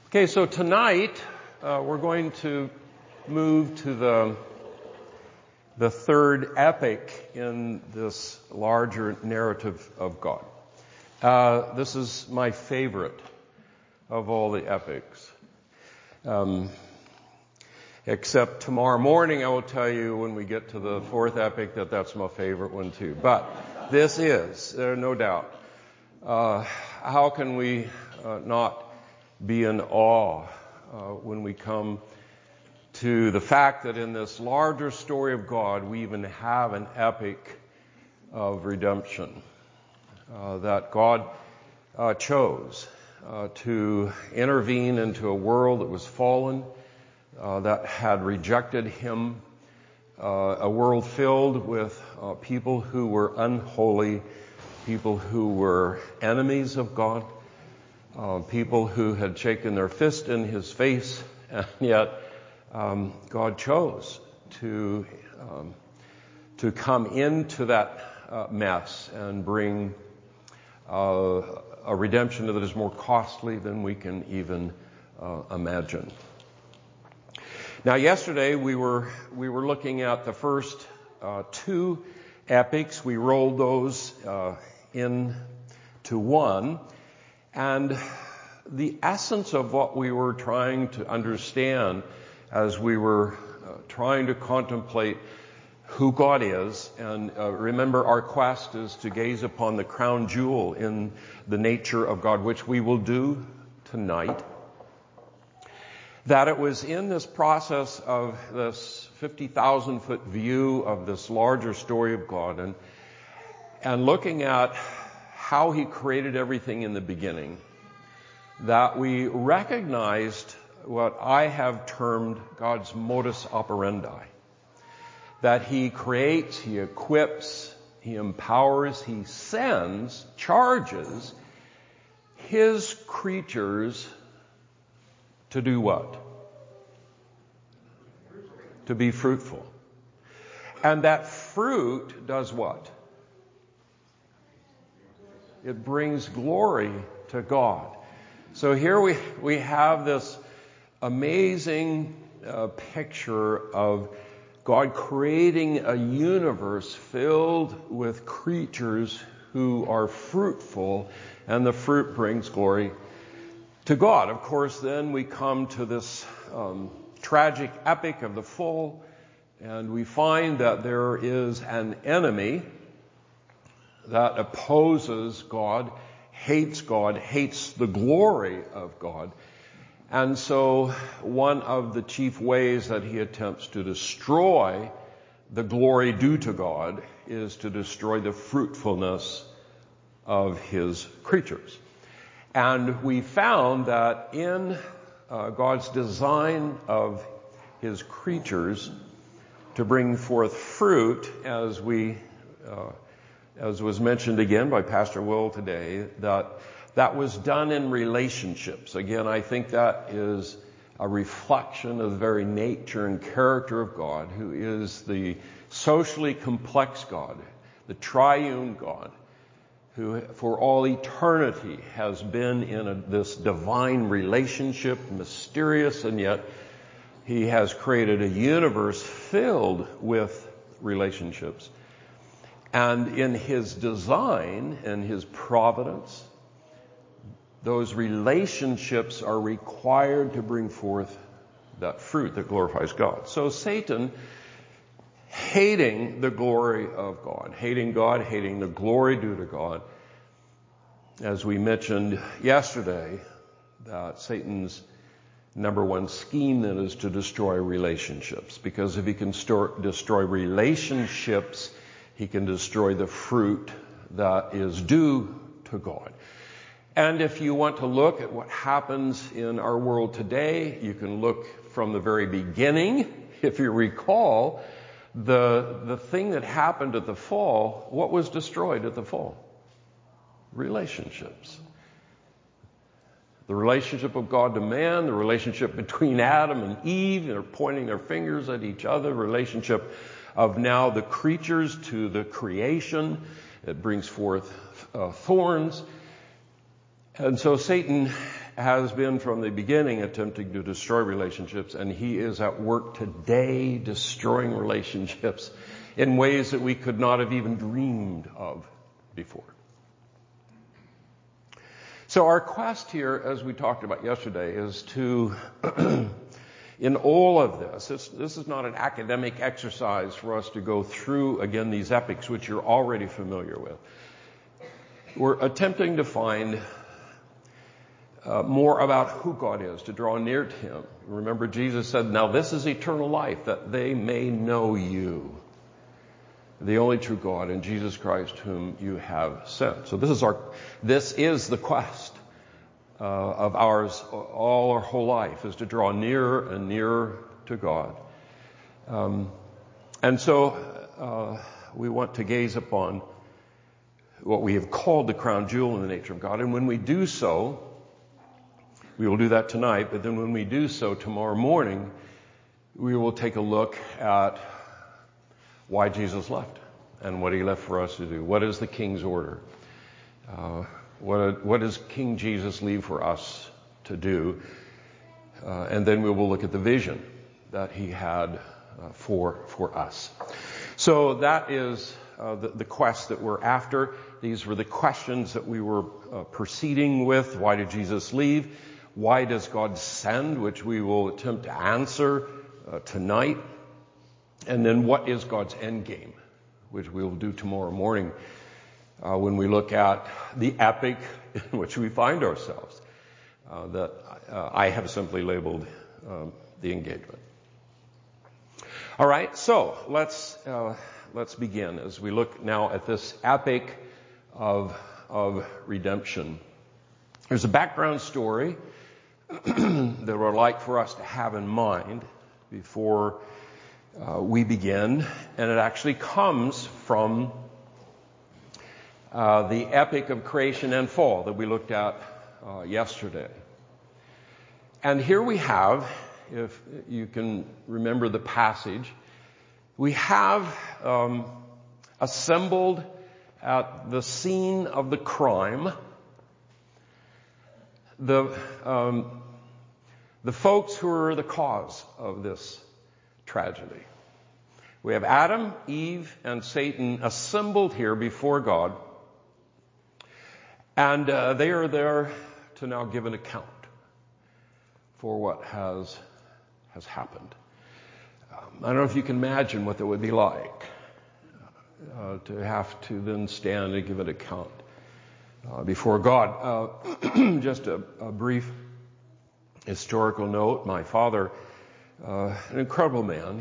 Okay, so tonight we're going to move to the third epic in this larger narrative of God. This is my favorite of all the epics. Except tomorrow morning I will tell you when we get to the fourth epic that's my favorite one too. But this is, no doubt. How can we not be in awe when we come to the fact that in this larger story of God we even have an epic of redemption that God chose to intervene into a world that was fallen, that had rejected Him, a world filled with people who were unholy, people who were enemies of God, people who had shaken their fist in His face, and yet God chose to come into that mess and bring a redemption that is more costly than we can even imagine. Now, yesterday we were looking at the first two epics. We rolled those into one. And the essence of what we were trying to understand as we were trying to contemplate who God is, and remember our quest is to gaze upon the crown jewel in the nature of God, which we will do tonight, that it was in this process of this 50,000-foot view of this larger story of God and looking at how He created everything in the beginning, that we recognized what I have termed God's modus operandi. That He creates, He equips, He empowers, He sends, charges His creatures to do what? To be fruitful. And that fruit does what? It brings glory to God. So here we have this amazing picture of God creating a universe filled with creatures who are fruitful, and the fruit brings glory to God. Of course, then we come to this tragic epic of the fall, and we find that there is an enemy that opposes God, hates the glory of God. And so one of the chief ways that he attempts to destroy the glory due to God is to destroy the fruitfulness of His creatures. And we found that in God's design of His creatures to bring forth fruit, as was mentioned again by Pastor Will today, that was done in relationships. Again, I think that is a reflection of the very nature and character of God, who is the socially complex God, the triune God, who for all eternity has been in this divine relationship, mysterious, and yet He has created a universe filled with relationships. And in His design and His providence, those relationships are required to bring forth that fruit that glorifies God. So Satan, hating the glory of God, hating the glory due to God, as we mentioned yesterday, that Satan's number one scheme then is to destroy relationships. Because if he can destroy relationships, he can destroy the fruit that is due to God. And if you want to look at what happens in our world today, you can look from the very beginning. If you recall, the thing that happened at the fall, what was destroyed at the fall? Relationships. The relationship of God to man, the relationship between Adam and Eve, they're pointing their fingers at each other, the relationship of now the creatures to the creation. It brings forth thorns. And so Satan has been from the beginning attempting to destroy relationships, and he is at work today destroying relationships in ways that we could not have even dreamed of before. So our quest here, as we talked about yesterday, is to, in all of this is not an academic exercise for us to go through again these epics, which you're already familiar with. We're attempting to find more about who God is, to draw near to Him. Remember, Jesus said, "Now this is eternal life, that they may know you, the only true God, and Jesus Christ whom you have sent." So this is the quest of ours all our whole life, is to draw nearer and nearer to God. And so we want to gaze upon what we have called the crown jewel in the nature of God. And when we do so, we will do that tonight, but then when we do so tomorrow morning, we will take a look at why Jesus left and what He left for us to do. What is the King's order? What does King Jesus leave for us to do? And then we will look at the vision that He had for us. So that is the quest that we're after. These were the questions that we were proceeding with. Why did Jesus leave? Why does God send? Which we will attempt to answer tonight. And then what is God's end game? Which we will do tomorrow morning when we look at the epic in which we find ourselves, that I have simply labeled the engagement. All right, so let's begin as we look now at this epic of redemption. There's a background story that I would like for us to have in mind before we begin, and it actually comes from the epic of creation and fall that we looked at yesterday. And here we have, if you can remember the passage, we have assembled at the scene of the crime the folks who are the cause of this tragedy. We have Adam, Eve, and Satan assembled here before God, and they are there to now give an account for what has happened. I don't know if you can imagine what that would be like to have to then stand and give an account before God. Just a brief historical note. My father, an incredible man.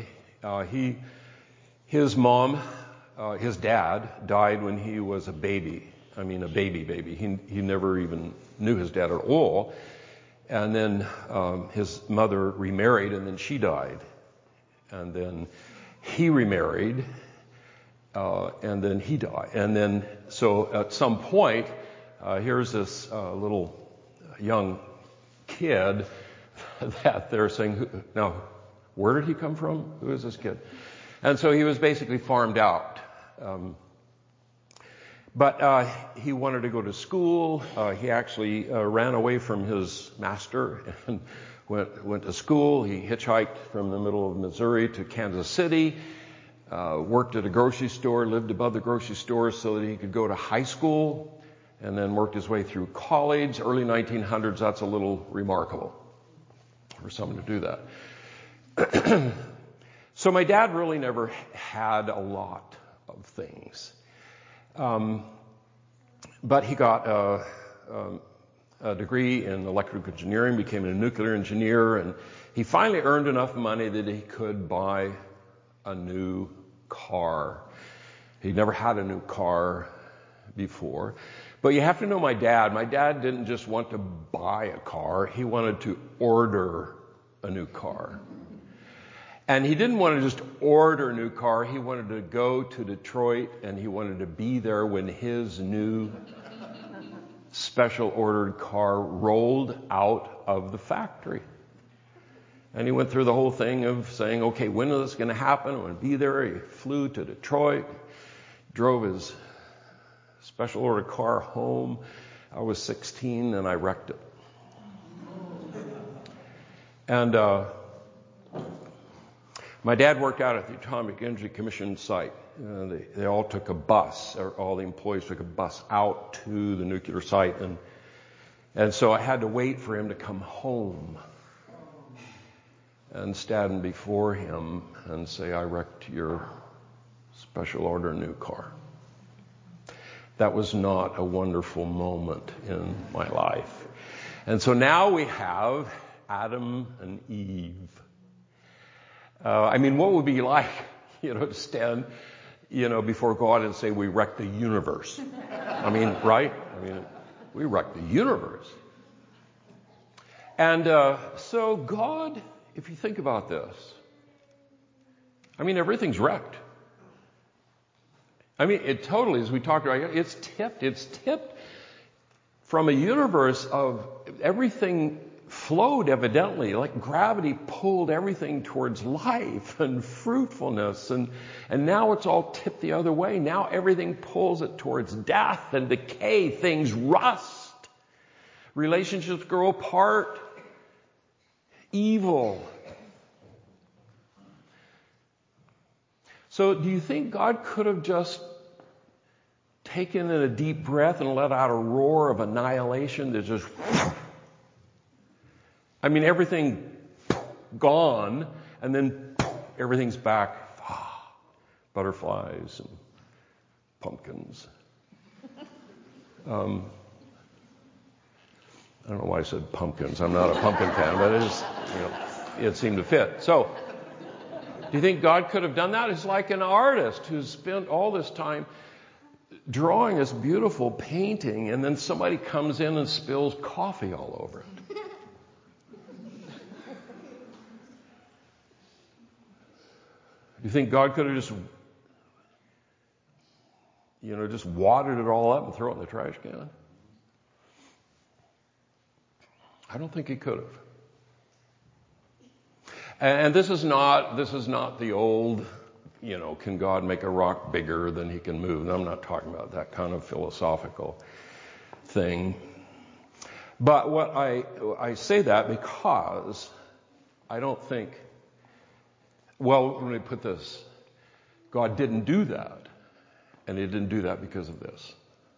His dad died when he was a baby. I mean, a baby. He never even knew his dad at all. And then his mother remarried, and then she died. And then he remarried, and then he died. And then, so at some point, here's this little young kid that they're saying, now, where did he come from? Who is this kid? And so he was basically farmed out. But he wanted to go to school. He actually ran away from his master and went to school. He hitchhiked from the middle of Missouri to Kansas City, worked at a grocery store, lived above the grocery store so that he could go to high school, and then worked his way through college. Early 1900s, that's a little remarkable for someone to do that. So my dad really never had a lot of things. But he got a degree in electrical engineering, became a nuclear engineer, and he finally earned enough money that he could buy a new car. He never had a new car before. But you have to know my dad. My dad didn't just want to buy a car. He wanted to order a new car. And he didn't want to just order a new car. He wanted to go to Detroit, and he wanted to be there when his new special ordered car rolled out of the factory. And he went through the whole thing of saying, okay, when is this going to happen? I want to be there. He flew to Detroit, drove his special ordered car home. I was 16 and I wrecked it. And my dad worked out at the Atomic Energy Commission site. They all took a bus, or all the employees took a bus out to the nuclear site. And so I had to wait for him to come home and stand before him and say, I wrecked your special order new car. That was not a wonderful moment in my life. And so now we have Adam and Eve. What would it be like, to stand, before God and say, we wrecked the universe? Right? We wrecked the universe. And so God, if you think about this, everything's wrecked. It totally, as we talked about, it's tipped from a universe of everything flowed evidently, like gravity pulled everything towards life and fruitfulness, and now it's all tipped the other way. Now everything pulls it towards death and decay. Things rust. Relationships grow apart. Evil. So do you think God could have just taken in a deep breath and let out a roar of annihilation that just... everything gone, and then everything's back. Butterflies and pumpkins. I don't know why I said pumpkins. I'm not a pumpkin fan, but it seemed to fit. So, do you think God could have done that? It's like an artist who's spent all this time drawing this beautiful painting, and then somebody comes in and spills coffee all over it. You think God could have just wadded it all up and throw it in the trash can? I don't think he could have. And this is not the old, can God make a rock bigger than he can move? And I'm not talking about that kind of philosophical thing. But what I say that because I don't think, let me put this. God didn't do that. And he didn't do that because of this.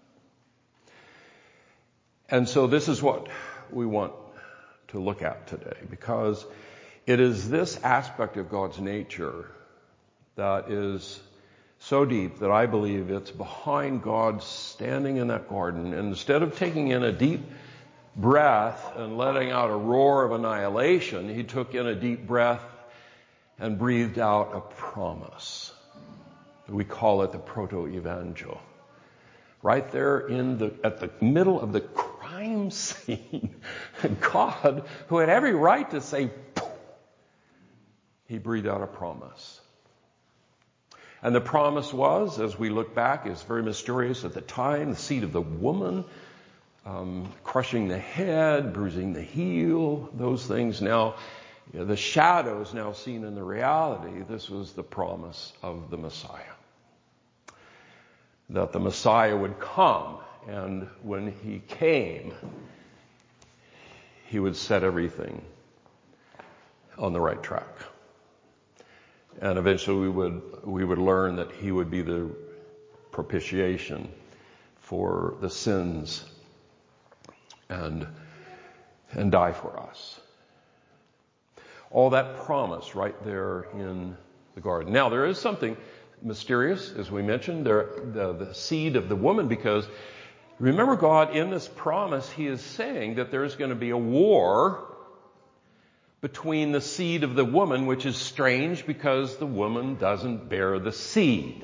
And so this is what we want to look at today, because it is this aspect of God's nature that is so deep that I believe it's behind God standing in that garden. And instead of taking in a deep breath and letting out a roar of annihilation, he took in a deep breath and breathed out a promise. We call it the proto-evangel. Right there at the middle of the crime scene, God, who had every right to say, he breathed out a promise. And the promise was, as we look back, is very mysterious at the time, the seed of the woman, crushing the head, bruising the heel, those things. Now, the shadows now seen in the reality, this was the promise of the Messiah. That the Messiah would come, and when he came, he would set everything on the right track. And eventually we would learn that he would be the propitiation for the sins and die for us. All that promise right there in the garden. Now, there is something mysterious, as we mentioned, the seed of the woman, because remember, God, in this promise, he is saying that there's going to be a war between the seed of the woman, which is strange because the woman doesn't bear the seed.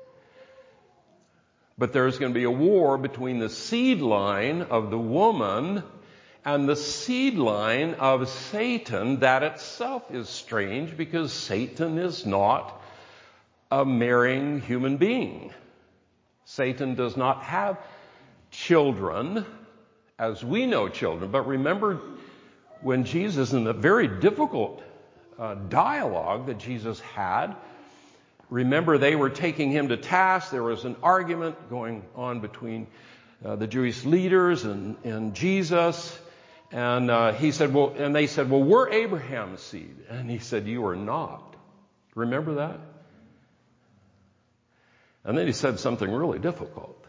But there's going to be a war between the seed line of the woman and the seed line of Satan. That itself is strange because Satan is not a marrying human being. Satan does not have children as we know children. But remember when Jesus, in the very difficult dialogue that Jesus had, remember they were taking him to task. There was an argument going on between the Jewish leaders and Jesus. And he said, well, and they said, well, we're Abraham's seed. And he said, you are not. Remember that? And then he said something really difficult.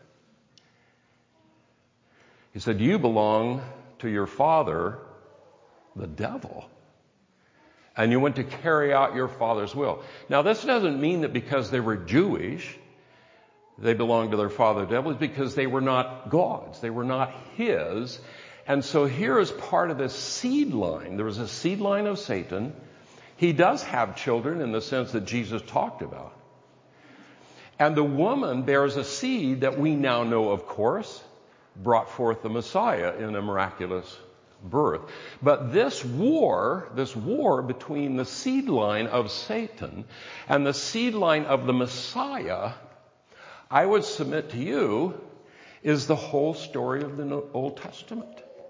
He said, you belong to your father, the devil. And you went to carry out your father's will. Now, this doesn't mean that because they were Jewish, they belonged to their father, the devil. It's because they were not God's. They were not his. And so here is part of this seed line. There was a seed line of Satan. He does have children in the sense that Jesus talked about. And the woman bears a seed that we now know, of course, brought forth the Messiah in a miraculous birth. But this war between the seed line of Satan and the seed line of the Messiah, I would submit to you, is the whole story of the Old Testament.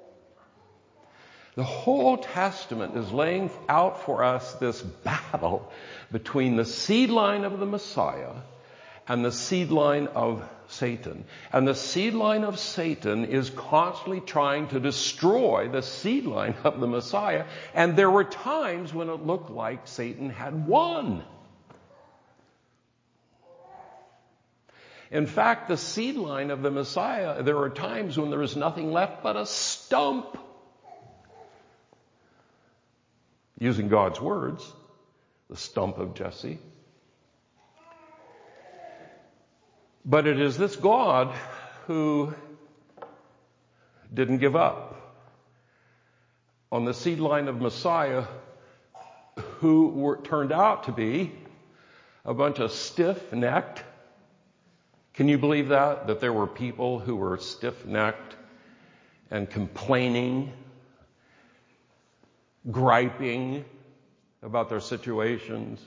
The whole Old Testament is laying out for us this battle between the seed line of the Messiah and the seed line of Satan. And the seed line of Satan is constantly trying to destroy the seed line of the Messiah. And there were times when it looked like Satan had won. In fact, the seed line of the Messiah, there are times when there was nothing left but a stump. Using God's words, the stump of Jesse. But it is this God who didn't give up on the seed line of Messiah, who turned out to be a bunch of stiff-necked. Can you believe that? That there were people who were stiff-necked and complaining, griping about their situations.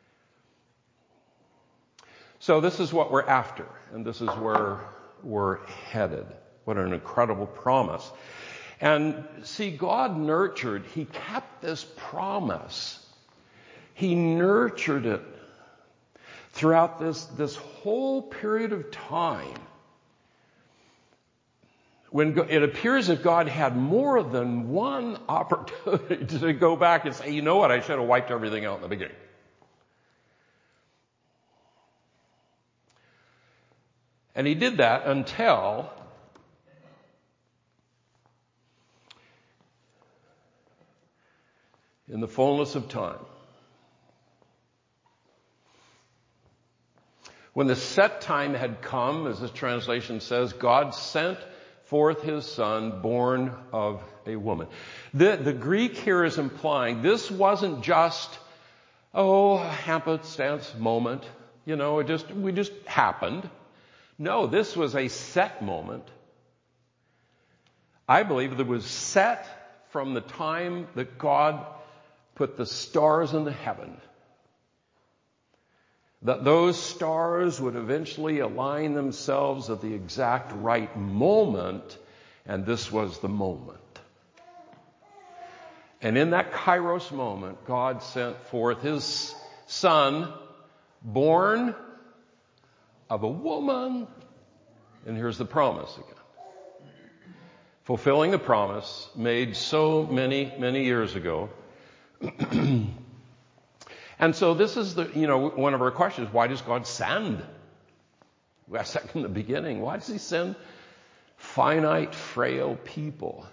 So this is what we're after, and this is where we're headed. What an incredible promise. And see, God nurtured, He kept this promise. He nurtured it throughout this whole period of time. When it appears that God had more than one opportunity to go back and say, you know what, I should have wiped everything out in the beginning. And He did that until in the fullness of time. When the set time had come, as this translation says, God sent forth His Son, born of a woman. The Greek here is implying this wasn't just, a happenstance moment. We just happened. No, this was a set moment. I believe that it was set from the time that God put the stars in the heaven. That those stars would eventually align themselves at the exact right moment, and this was the moment. And in that Kairos moment, God sent forth His Son, born of a woman. And here's the promise again. Fulfilling the promise made so many, many years ago. And so this is one of our questions. Why does God send? We asked that from the beginning. Why does He send finite, frail people?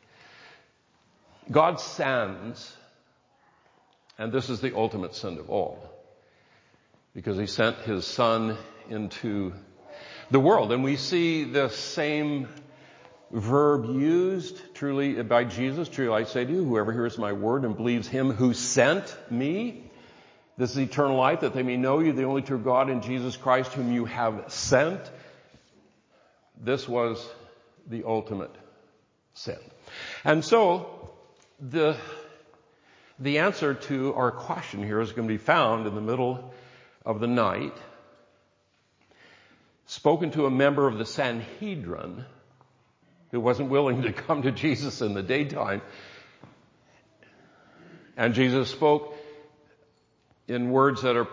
God sends, and this is the ultimate send of all, because He sent His Son into the world. And we see the same verb used truly by Jesus. Truly I say to you, whoever hears my word and believes Him who sent me, this is eternal life, that they may know you, the only true God, and Jesus Christ, whom you have sent. This was the ultimate sin. And so, the answer to our question here is going to be found in the middle of the night, spoken to a member of the Sanhedrin who wasn't willing to come to Jesus in the daytime. And Jesus spoke in words that are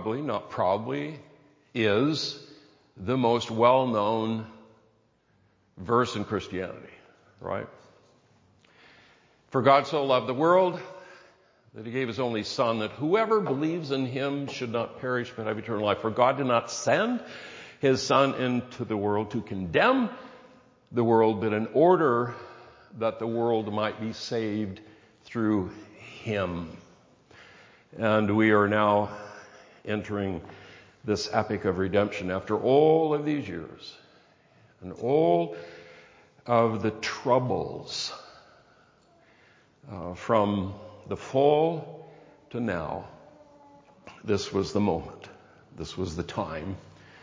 is the most well-known verse in Christianity, right? For God so loved the world that he gave his only Son, that whoever believes in him should not perish but have eternal life. For God did not send his Son into the world to condemn the world, but in order that the world might be saved through him. And we are now entering this epic of redemption after all of these years and all of the troubles from the fall to now. This was the moment. This was the time.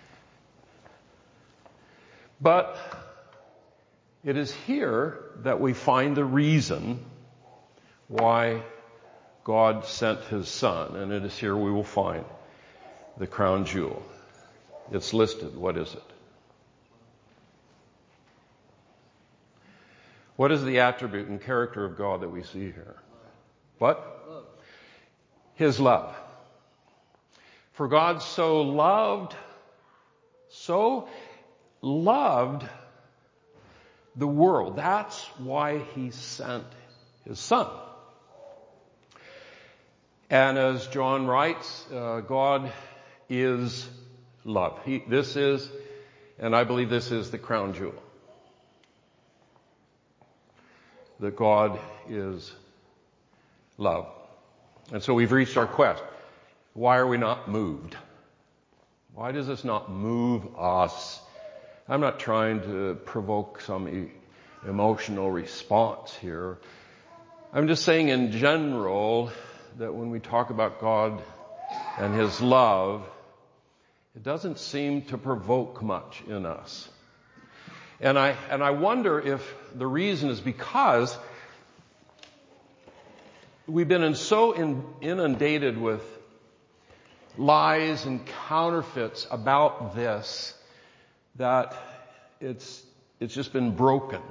But it is here that we find the reason why God sent his Son, and it is here we will find the crown jewel. It's listed. What is it? What is the attribute and character of God that we see here? What? Love. His love. For God so loved the world. That's why he sent his Son. And as John writes, God is love. This is, and I believe this is the crown jewel. That God is love. And so we've reached our quest. Why are we not moved? Why does this not move us? I'm not trying to provoke some emotional response here. I'm just saying in general that when we talk about God and his love, it doesn't seem to provoke much in us. And I wonder if the reason is because we've been so inundated with lies and counterfeits about this that it's just been broken.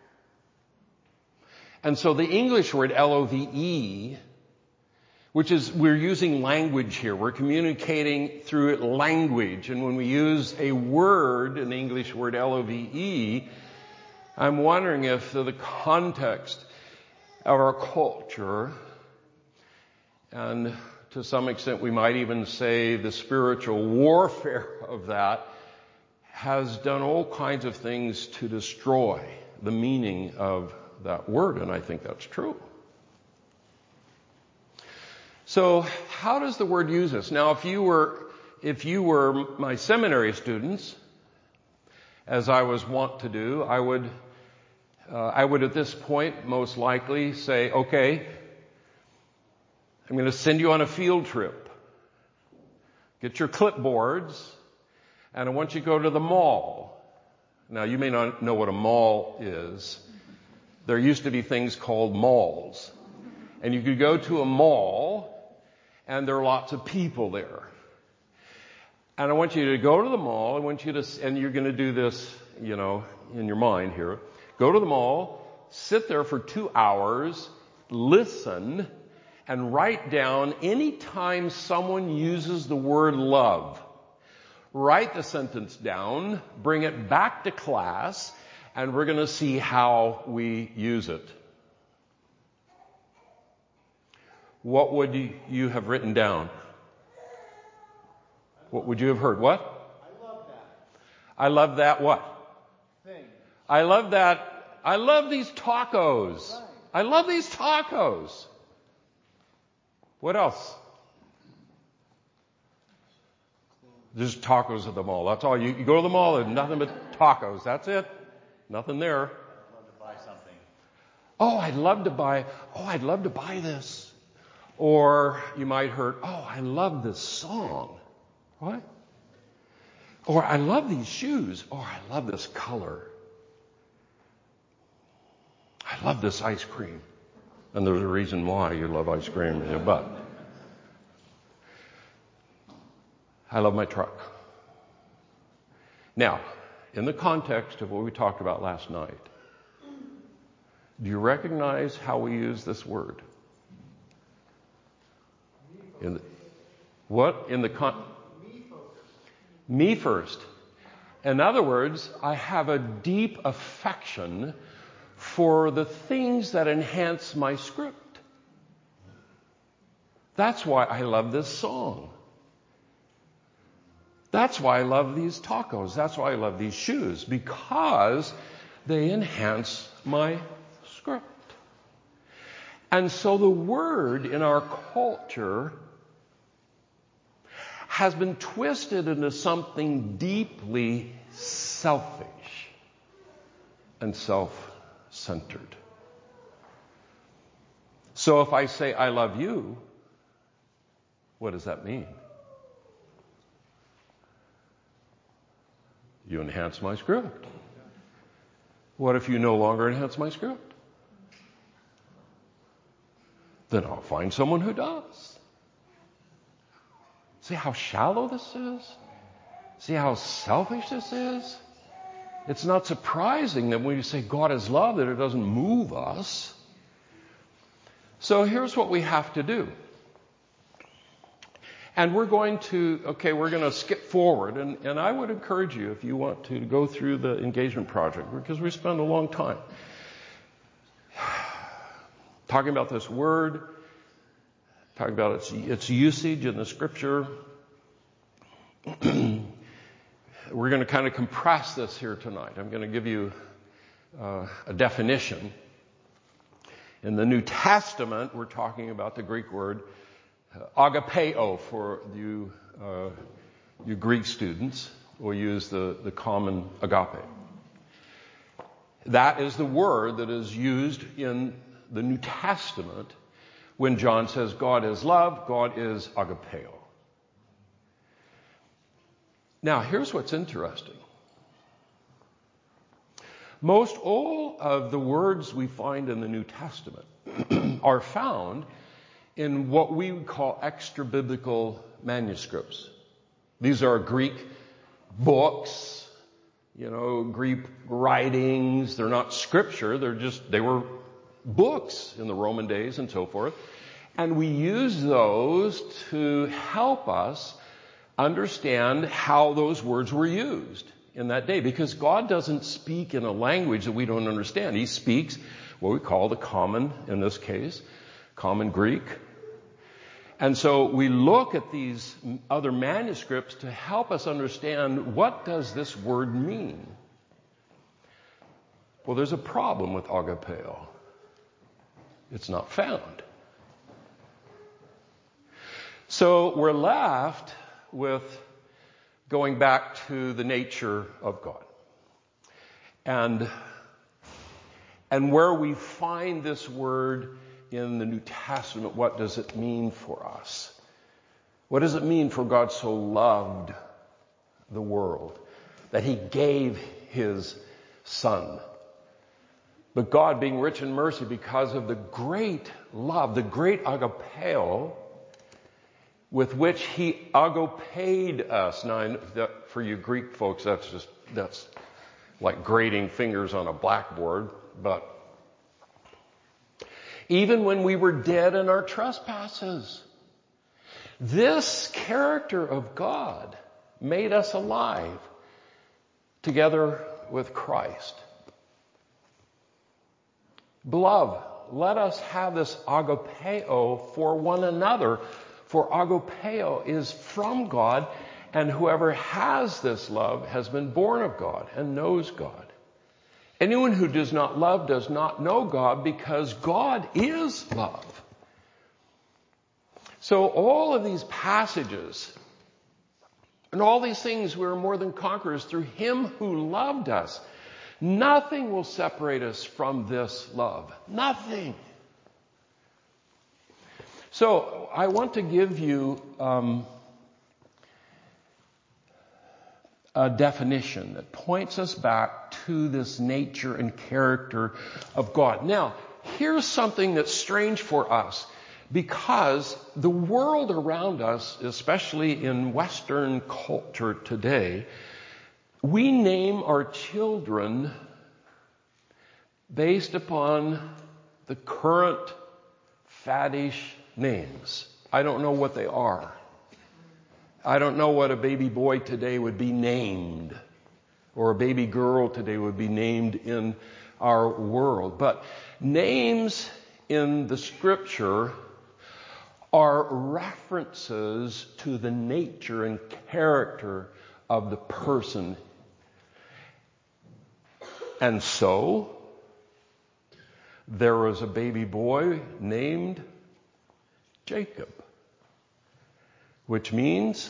And so the English word L-O-V-E, which is, we're using language here. We're communicating through language. And when we use a word, an English word L-O-V-E, I'm wondering if the context of our culture, and to some extent we might even say the spiritual warfare of that, has done all kinds of things to destroy the meaning of that word. And I think that's true. So how does the word use us? Now, if you were my seminary students, as I was wont to do, I would at this point most likely say, okay, I'm going to send you on a field trip. Get your clipboards, and I want you to go to the mall. Now, you may not know what a mall is. There used to be things called malls. And you could go to a mall, and there are lots of people there. And I want you to go to the mall. I want you to, and you're going to do this, in your mind here. Go to the mall, sit there for 2 hours, listen, and write down any time someone uses the word love. Write the sentence down, bring it back to class, and we're going to see how we use it. What would you have written down? What would you have heard? What? I love that. I love that what? Thing. I love that. I love these tacos. Right. I love these tacos. What else? There's tacos at the mall. That's all. You go to the mall, there's nothing but tacos. That's it. Nothing there. I'd love to buy something. I'd love to buy this. Or you might heard, I love this song. What? Or I love these shoes. Or I love this color. I love this ice cream. And there's a reason why you love ice cream, but I love my truck. Now, in the context of what we talked about last night, do you recognize how we use this word? Me first. In other words, I have a deep affection for the things that enhance my script. That's why I love this song. That's why I love these tacos. That's why I love these shoes, because they enhance my script. And so the word in our culture has been twisted into something deeply selfish and self-centered. So if I say I love you, what does that mean? You enhance my script. What if you no longer enhance my script? Then I'll find someone who does. See how shallow this is? See how selfish this is? It's not surprising that when you say God is love, that it doesn't move us. So here's what we have to do. And we're going to skip forward. And I would encourage you, if you want to go through the engagement project, because we spend a long time talking about this word, talking about its usage in the scripture. We're going to kind of compress this here tonight. I'm going to give you a definition. In the New Testament, we're talking about the Greek word agapeo. For you Greek students, we'll use the common agape. That is the word that is used in the New Testament when John says God is love, God is agapeo. Now, here's what's interesting. Most all of the words we find in the New Testament are found in what we would call extra-biblical manuscripts. These are Greek books, Greek writings. They're not scripture. They were books in the Roman days and so forth. And we use those to help us understand how those words were used in that day. Because God doesn't speak in a language that we don't understand. He speaks what we call the common, in this case, common Greek. And so we look at these other manuscripts to help us understand, what does this word mean? Well, there's a problem with agapeo. It's not found. So we're left with going back to the nature of God. And where we find this word in the New Testament, what does it mean for us? What does it mean for God so loved the world that he gave his Son? But God, being rich in mercy, because of the great love, the great agapeo, with which he agapaid us. Now, for you Greek folks, that's like grating fingers on a blackboard. But even when we were dead in our trespasses, this character of God made us alive together with Christ. Beloved, let us have this agapeo for one another. For agapeo is from God, and whoever has this love has been born of God and knows God. Anyone who does not love does not know God, because God is love. So all of these passages and all these things, we are more than conquerors through him who loved us. Nothing will separate us from this love. Nothing. So I want to give you a definition that points us back to this nature and character of God. Now, here's something that's strange for us, because the world around us, especially in Western culture today, we name our children based upon the current faddish names. I don't know what they are. I don't know what a baby boy today would be named, or a baby girl today would be named in our world. But names in the Scripture are references to the nature and character of the person. And so, there was a baby boy named Jacob, which means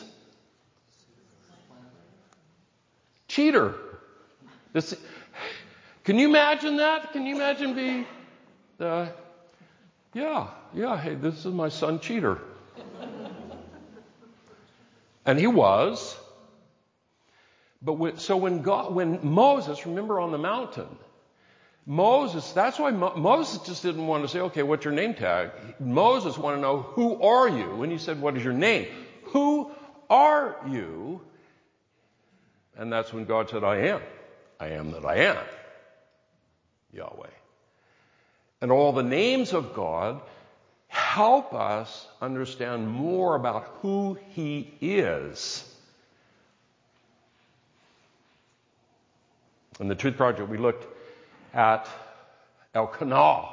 cheater. Can you imagine that? Can you imagine being hey, this is my son Cheater. And he was. But when Moses, remember on the mountain, that's why Moses just didn't want to say, okay, what's your name tag? Moses wanted to know, who are you? When he said, what is your name? Who are you? And that's when God said, I am. I am that I am. Yahweh. And all the names of God help us understand more about who He is. In the Truth Project, we looked at Elkanah.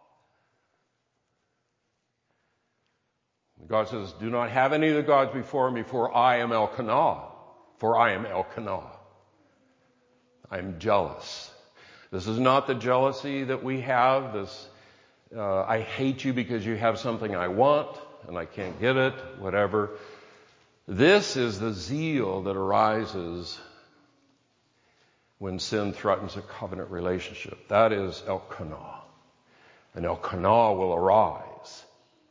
God says, do not have any of the gods before me, for I am Elkanah. For I am Elkanah. I am jealous. This is not the jealousy that we have, I hate you because you have something I want and I can't get it, whatever. This is the zeal that arises when sin threatens a covenant relationship. That is Elkanah. And Elkanah will arise.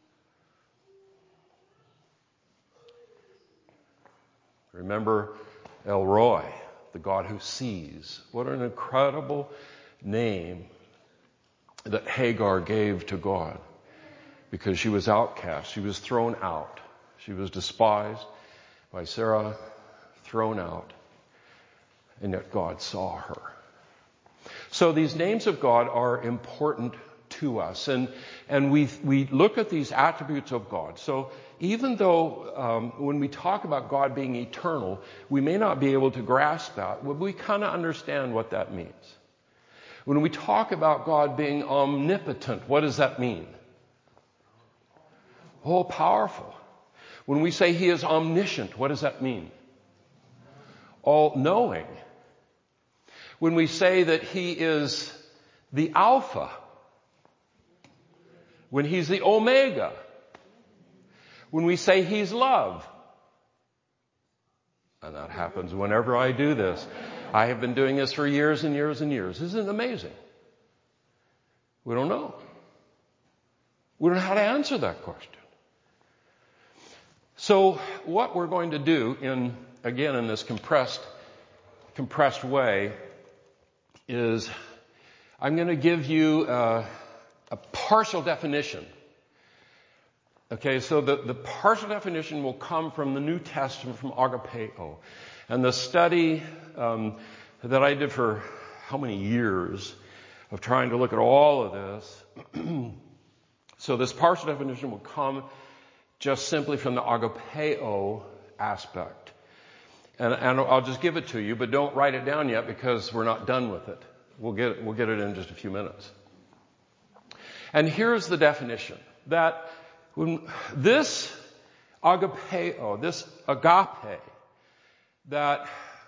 Remember El Roi, the God who sees. What an incredible name that Hagar gave to God, because she was outcast. She was thrown out. She was despised by Sarah, thrown out. And yet God saw her. So these names of God are important to us. And we look at these attributes of God. So even though when we talk about God being eternal, we may not be able to grasp that, we kind of understand what that means. When we talk about God being omnipotent, what does that mean? All powerful. When we say He is omniscient, what does that mean? All knowing. When we say that He is the Alpha, when He's the Omega, when we say He's love, and that happens whenever I do this. I have been doing this for years and years and years. Isn't it amazing? We don't know. We don't know how to answer that question. So what we're going to do in this compressed way is I'm going to give you a partial definition. Okay, so the partial definition will come from the New Testament, from agapeo. And the study that I did for how many years of trying to look at all of this. So this partial definition will come just simply from the agapeo aspect. And I'll just give it to you, but don't write it down yet because we're not done with it. We'll get it in just a few minutes. And here's the definition. That when this agapeo, this agape, that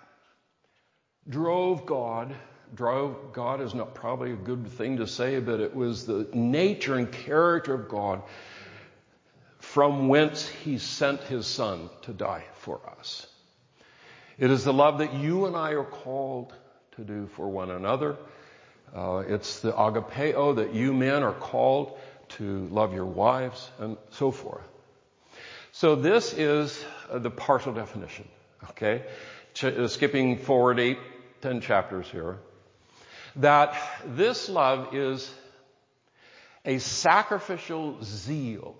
drove God is not probably a good thing to say, but it was the nature and character of God from whence He sent His Son to die for us. It is the love that you and I are called to do for one another. It's the agapeo that you men are called to love your wives and so forth. So this is the partial definition. Okay? Skipping forward 10 chapters here. That this love is a sacrificial zeal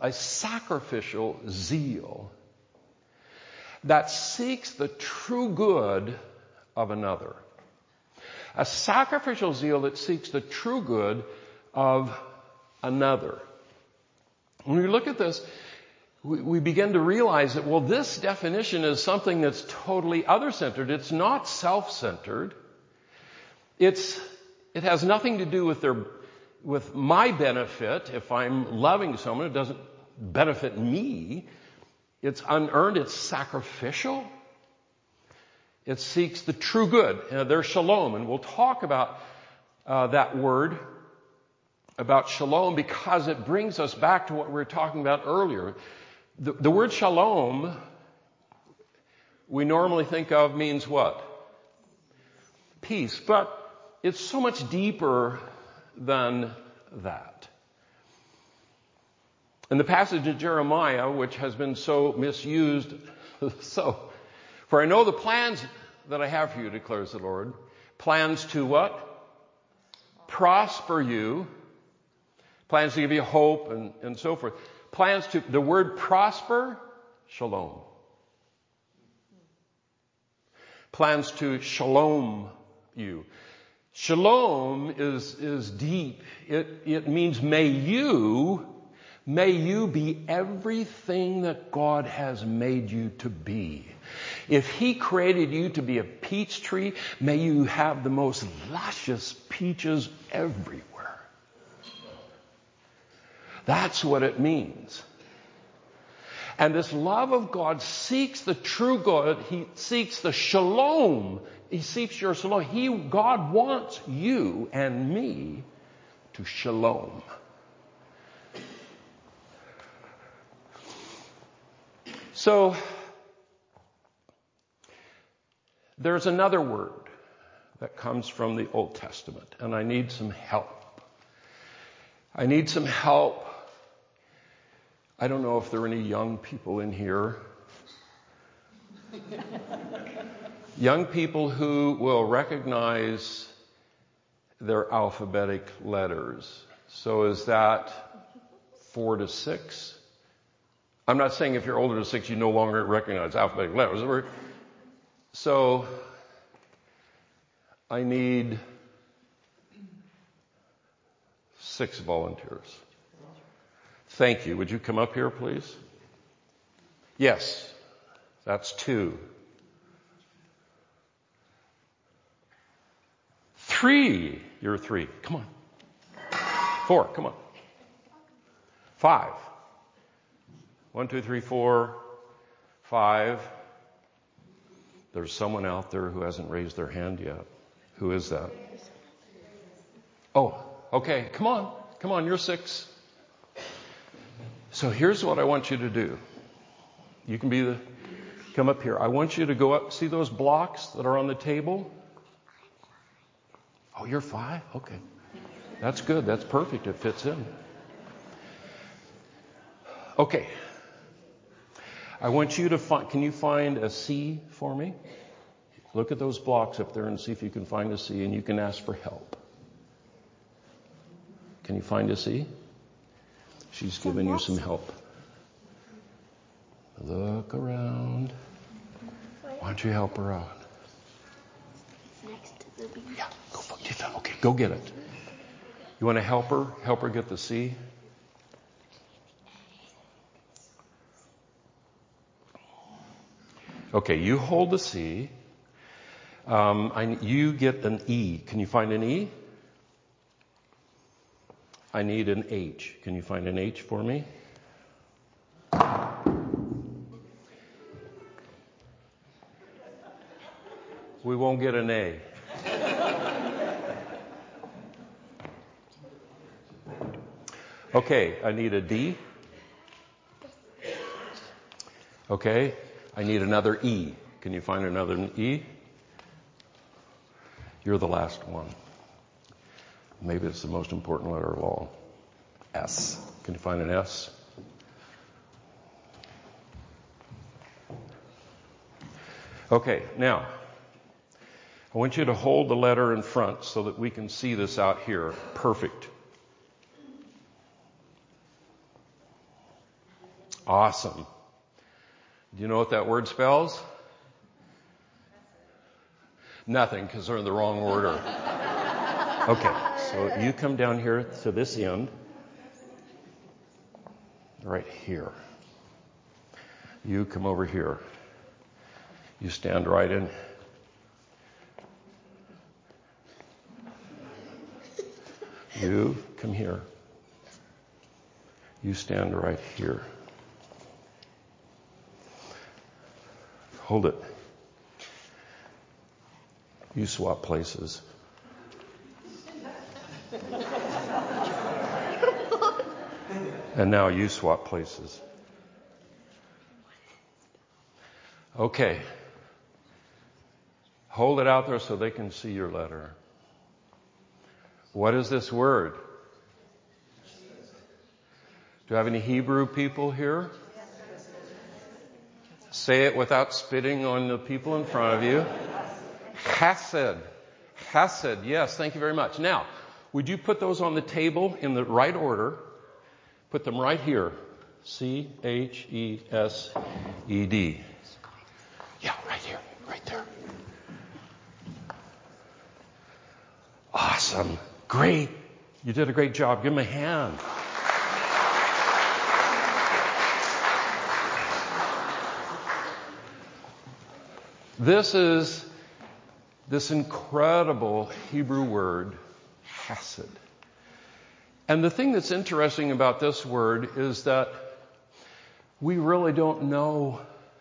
that seeks the true good of another. A sacrificial zeal that seeks the true good of another. When we look at this, we begin to realize that, well, this definition is something that's totally other-centered. It's not self-centered. It's It has nothing to do with my benefit. If I'm loving someone, it doesn't benefit me. It's unearned. It's sacrificial. It seeks the true good. There's shalom. And we'll talk about that word, about shalom, because it brings us back to what we were talking about earlier. The word shalom, we normally think of means what? Peace. But it's so much deeper than that. In the passage of Jeremiah, which has been so misused, for I know the plans that I have for you, declares the Lord. Plans to what? Prosper you. Plans to give you hope and so forth. Plans to, the word prosper, shalom. Plans to shalom you. Shalom is deep. It means may you be everything that God has made you to be. If He created you to be a peach tree, may you have the most luscious peaches everywhere. That's what it means. And this love of God seeks the true God. He seeks the shalom. He seeks your shalom. God wants you and me to shalom. So, there's another word that comes from the Old Testament, and I need some help. I need some help. I don't know if there are any young people in here. Young people who will recognize their alphabetic letters. So is that 4 to 6? I'm not saying if you're older than 6, you no longer recognize alphabetic letters. So I need 6 volunteers. Thank you. Would you come up here, please? Yes, that's 2. 3. You're 3. Come on. 4. Come on. 5. 1, 2, 3, 4, 5. There's someone out there who hasn't raised their hand yet. Who is that? Oh, okay. Come on. Come on. You're 6. So here's what I want you to do. You can come up here. I want you to go up. See those blocks that are on the table? Oh, you're 5? Okay. That's good. That's perfect. It fits in. Okay. I want you to can you find a C for me? Look at those blocks up there and see if you can find a C, and you can ask for help. Can you find a C? She's giving you some help. Look around. Why don't you help her out? Next to the B. Yeah, okay, go get it. You want to help her? Help her get the C? Okay, you hold the C. You get an E. Can you find an E? I need an H. Can you find an H for me? We won't get an A. Okay, I need a D. Okay, I need another E. Can you find another E? You're the last one. Maybe it's the most important letter of all. S. Can you find an S? Okay, now, I want you to hold the letter in front so that we can see this out here. Perfect. Awesome. Do you know what that word spells? Nothing, because they're in the wrong order. Okay, so you come down here to this end. Right here. You come over here. You stand right in. You come here. You stand right here. Hold it. You swap places. And now you swap places. Okay. Hold it out there so they can see your letter. What is this word? Do I have any Hebrew people here? Say it without spitting on the people in front of you. Chesed. Chesed. Yes, thank you very much. Now, would you put those on the table in the right order? Put them right here. C-H-E-S-E-D. Yeah, right here. Right there. Awesome. Great. You did a great job. Give him a hand. This is this incredible Hebrew word, chesed. And the thing that's interesting about this word is that we really don't know.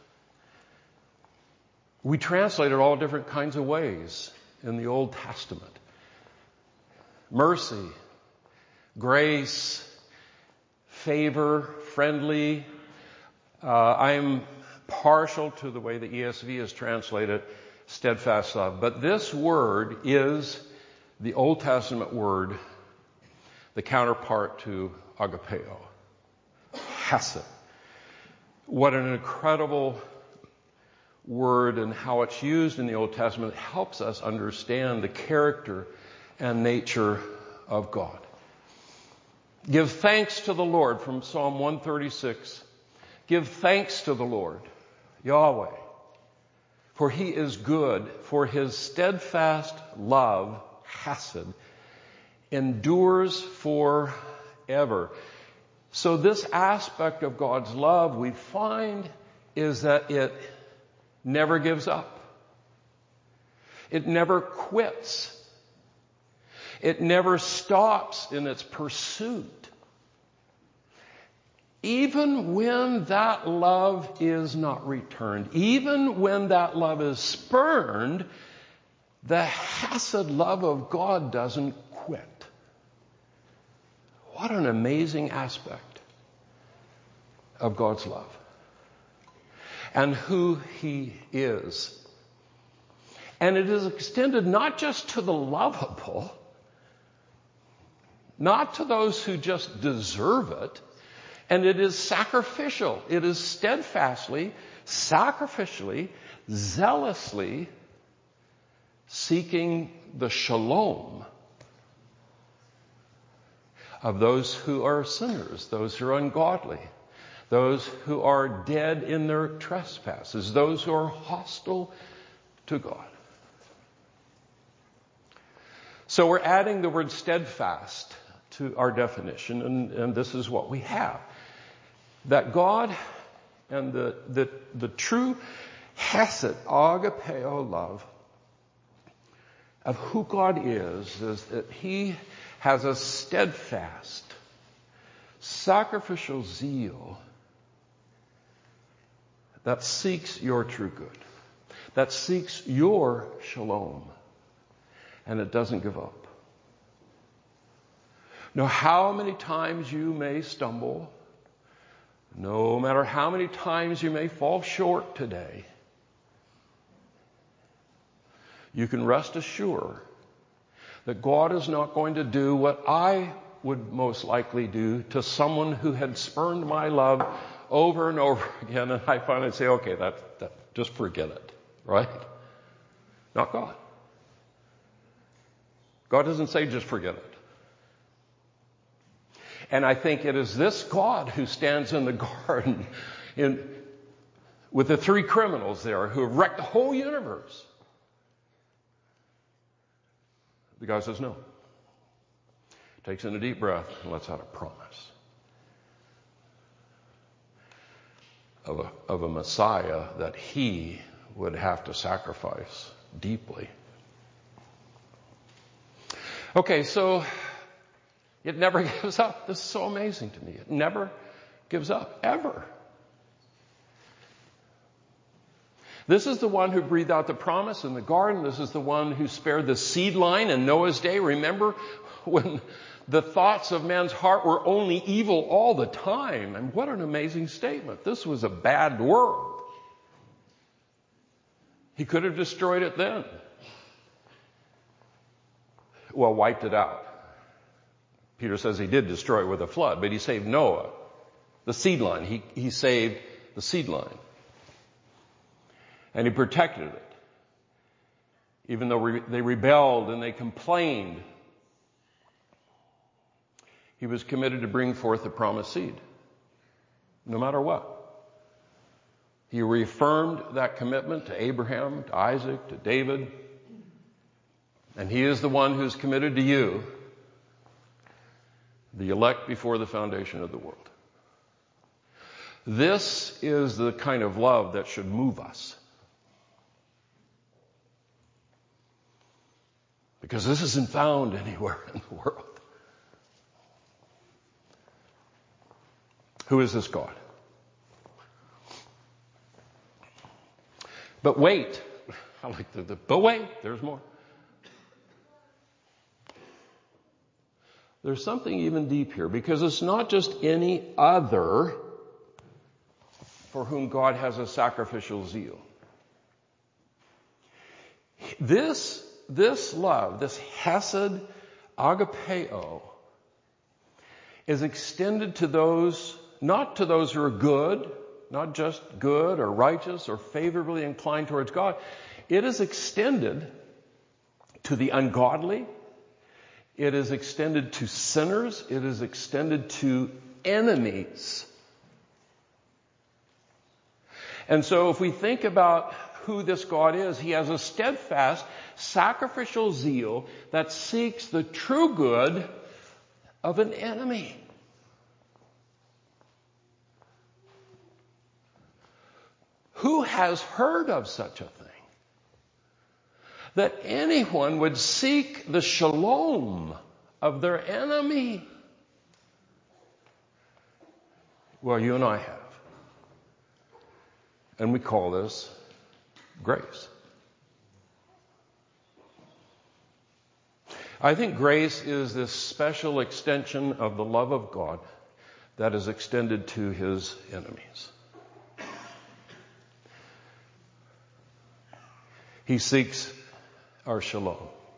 We translate it all different kinds of ways in the Old Testament. Mercy, grace, favor, friendly. I'm partial to the way the ESV is translated, steadfast love. But this word is the Old Testament word, the counterpart to agapeo, chesed. What an incredible word, and how it's used in the Old Testament helps us understand the character and nature of God. Give thanks to the Lord from Psalm 136. Give thanks to the Lord, Yahweh, for he is good, for his steadfast love, chesed, endures forever. So this aspect of God's love we find is that it never gives up. It never quits. It never stops in its pursuit. Even when that love is not returned, even when that love is spurned, the chesed love of God doesn't quit. What an amazing aspect of God's love and who he is. And it is extended not just to the lovable, not to those who just deserve it, and it is sacrificial. It is steadfastly, sacrificially, zealously seeking the shalom of those who are sinners, those who are ungodly, those who are dead in their trespasses, those who are hostile to God. So we're adding the word steadfast to our definition, and this is what we have. That God and the true chesed, agapeo love of who God is that he has a steadfast, sacrificial zeal that seeks your true good, that seeks your shalom, and it doesn't give up. No matter how many times you may stumble, no matter how many times you may fall short today, you can rest assured that God is not going to do what I would most likely do to someone who had spurned my love over and over again, and I finally say, okay, that just forget it, right? Not God. God doesn't say just forget it. And I think it is this God who stands in the garden with the three criminals there who have wrecked the whole universe. The guy says no. Takes in a deep breath and lets out a promise of a Messiah that he would have to sacrifice deeply. Okay, so It never gives up. This is so amazing to me. It never gives up, ever. This is the one who breathed out the promise in the garden. This is the one who spared the seed line in Noah's day. Remember when the thoughts of man's heart were only evil all the time? And what an amazing statement. This was a bad world. He could have destroyed it then. Well, wiped it out. Peter says he did destroy it with a flood, but he saved Noah, the seed line. He saved the seed line. And he protected it. Even though they rebelled and they complained, he was committed to bring forth the promised seed, no matter what. He reaffirmed that commitment to Abraham, to Isaac, to David. And he is the one who's committed to you, the elect before the foundation of the world. This is the kind of love that should move us. Because this isn't found anywhere in the world. Who is this God? But wait. I like but wait, there's more. There's something even deep here, because it's not just any other for whom God has a sacrificial zeal. This love, this hesed agapeo, is extended to those, not to those who are good, not just good or righteous or favorably inclined towards God. It is extended to the ungodly. It is extended to sinners. It is extended to enemies. And so if we think about who this God is, he has a steadfast, sacrificial zeal that seeks the true good of an enemy. Who has heard of such a thing? That anyone would seek the shalom of their enemy. Well, you and I have. And we call this grace. I think grace is this special extension of the love of God that is extended to his enemies. He seeks our shalom.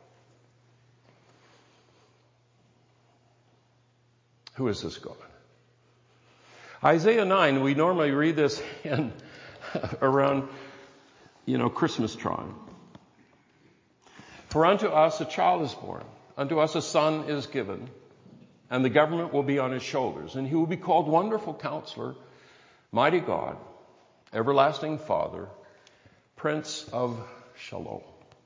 Who is this God? Isaiah 9, we normally read this in around, Christmas time. For unto us a child is born, unto us a son is given, and the government will be on his shoulders, and he will be called Wonderful Counselor, Mighty God, Everlasting Father, Prince of Shalom.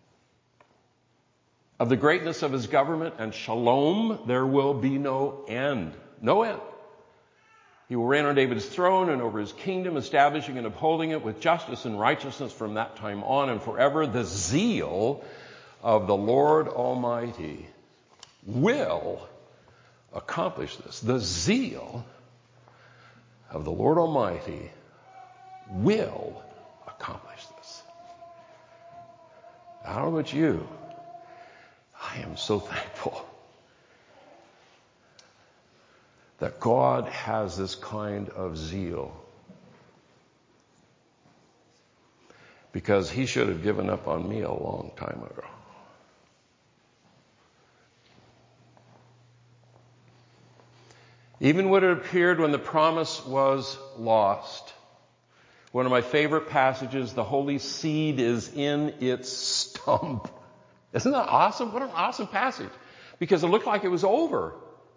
Of the greatness of his government and shalom, there will be no end. No end. He will reign on David's throne and over his kingdom, establishing and upholding it with justice and righteousness from that time on and forever. The zeal of the Lord Almighty will accomplish this. The zeal of the Lord Almighty will accomplish this. I don't know about you. I am so thankful that God has this kind of zeal, because he should have given up on me a long time ago. Even when it appeared when the promise was lost. One of my favorite passages, the holy seed is in its stump. Isn't that awesome? What an awesome passage. Because it looked like it was over.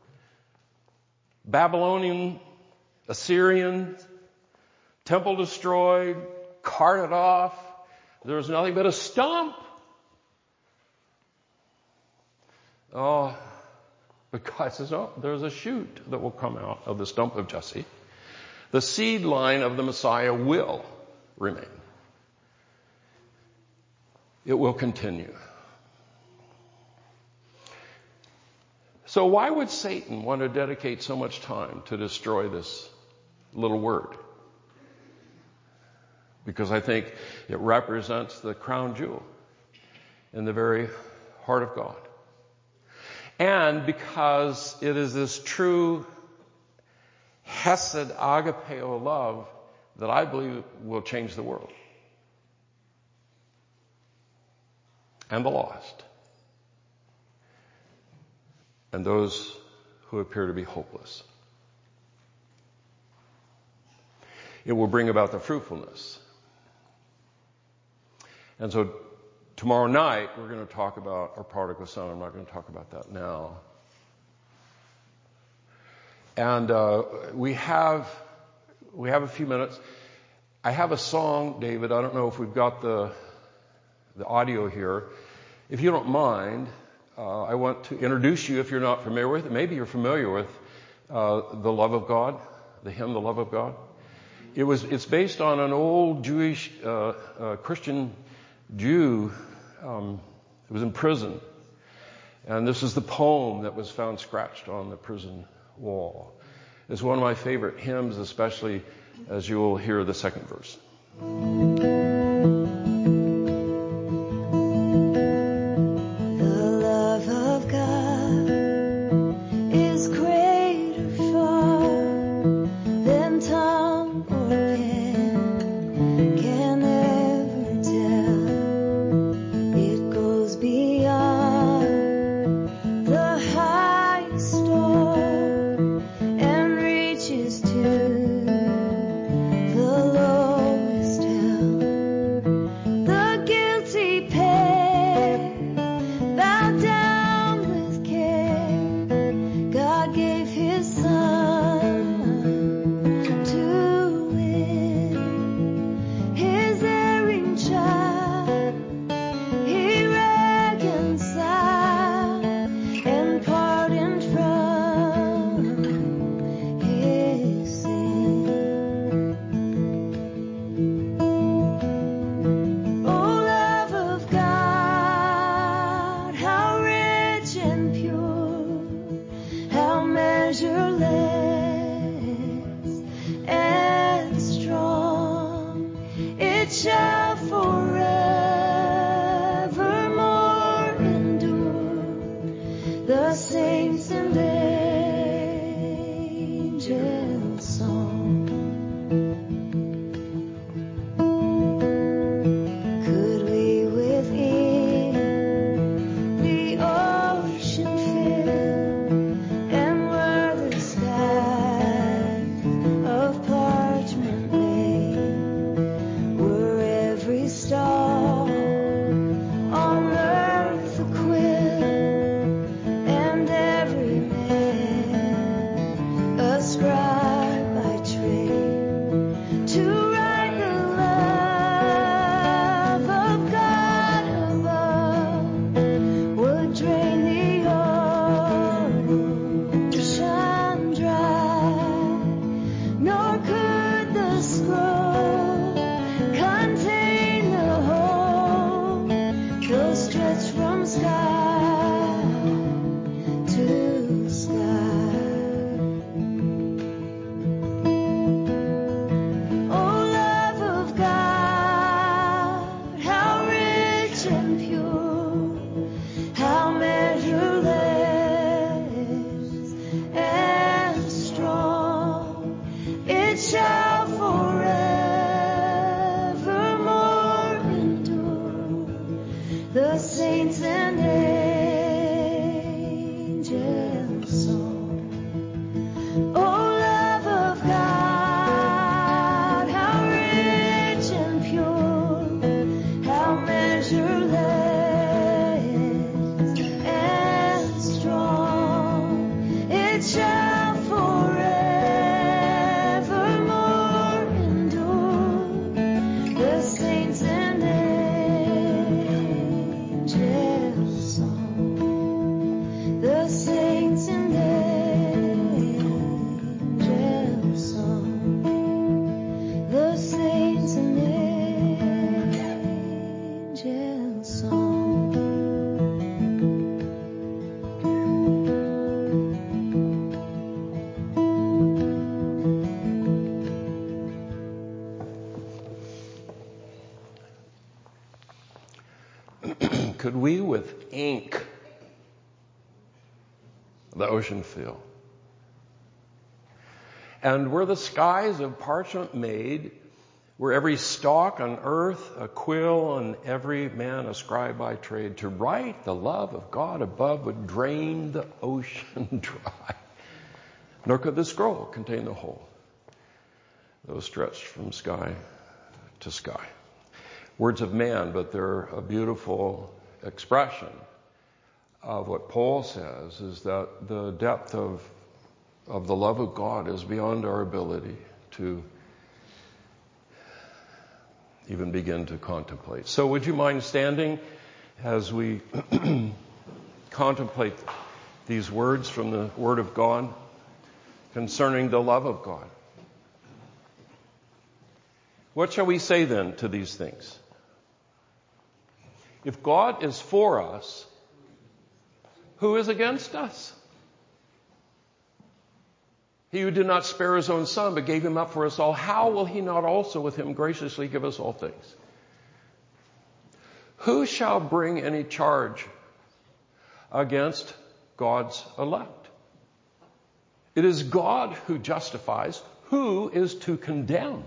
Babylonian, Assyrian, temple destroyed, carted off. There was nothing but a stump. Oh, but God says, no, there's a shoot that will come out of the stump of Jesse. The seed line of the Messiah will remain. It will continue. So why would Satan want to dedicate so much time to destroy this little word? Because I think it represents the crown jewel in the very heart of God. And because it is this true Hesed agapeo love that I believe will change the world and the lost and those who appear to be hopeless. It will bring about the fruitfulness. And so tomorrow night we're going to talk about our prodigal son. I'm not going to talk about that now. And we have a few minutes. I have a song, David. I don't know if we've got the audio here. If you don't mind, I want to introduce you, if you're not familiar with it. Maybe you're familiar with The Love of God, the hymn The Love of God. It's based on an old Jewish Christian Jew who was in prison. And this is the poem that was found scratched on the prison wall. It's one of my favorite hymns, especially as you will hear the second verse. The lowest hell. could we with ink the ocean fill? And were the skies of parchment made, were every stalk on earth a quill, and every man a scribe by trade, to write the love of God above would drain the ocean dry. Nor could the scroll contain the whole, though stretched from sky to sky. Words of man, but they're a beautiful expression of what Paul says, is that the depth of the love of God is beyond our ability to even begin to contemplate. So would you mind standing as we contemplate these words from the Word of God concerning the love of God? What shall we say then to these things? If God is for us, who is against us? He who did not spare his own son, but gave him up for us all, how will he not also with him graciously give us all things? Who shall bring any charge against God's elect? It is God who justifies. Who is to condemn?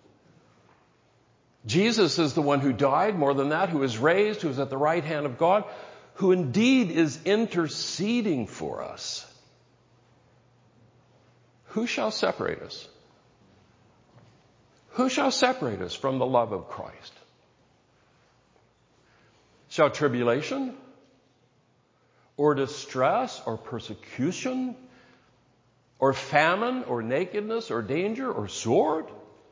Jesus is the one who died, more than that, who is raised, who is at the right hand of God, who indeed is interceding for us. Who shall separate us? Who shall separate us from the love of Christ? Shall tribulation, or distress, or persecution, or famine, or nakedness, or danger, or sword?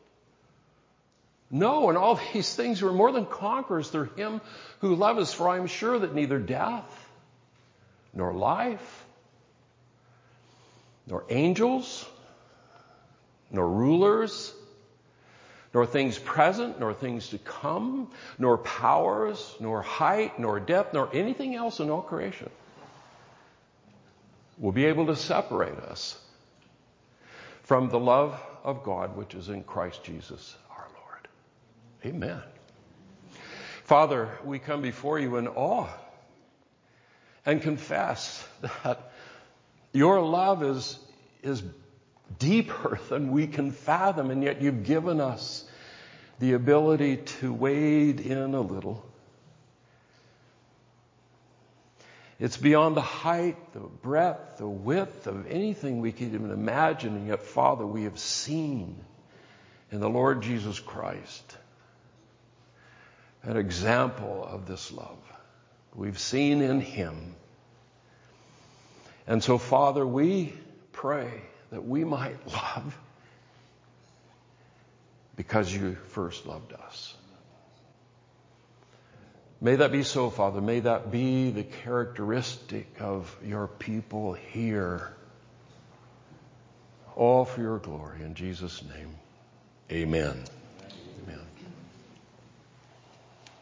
No, in all these things we're more than conquerors through him who loved us. For I am sure that neither death, nor life, nor angels, nor rulers, nor things present, nor things to come, nor powers, nor height, nor depth, nor anything else in all creation will be able to separate us from the love of God which is in Christ Jesus our Lord. Amen. Father, we come before you in awe and confess that your love is deeper than we can fathom, and yet you've given us the ability to wade in a little. It's beyond the height, the breadth, the width of anything we could even imagine, and yet, Father, we have seen in the Lord Jesus Christ an example of this love. We've seen in him. And so, Father, we pray that we might love because you first loved us. May that be so, Father. May that be the characteristic of your people here. All for your glory. In Jesus' name, amen. Amen.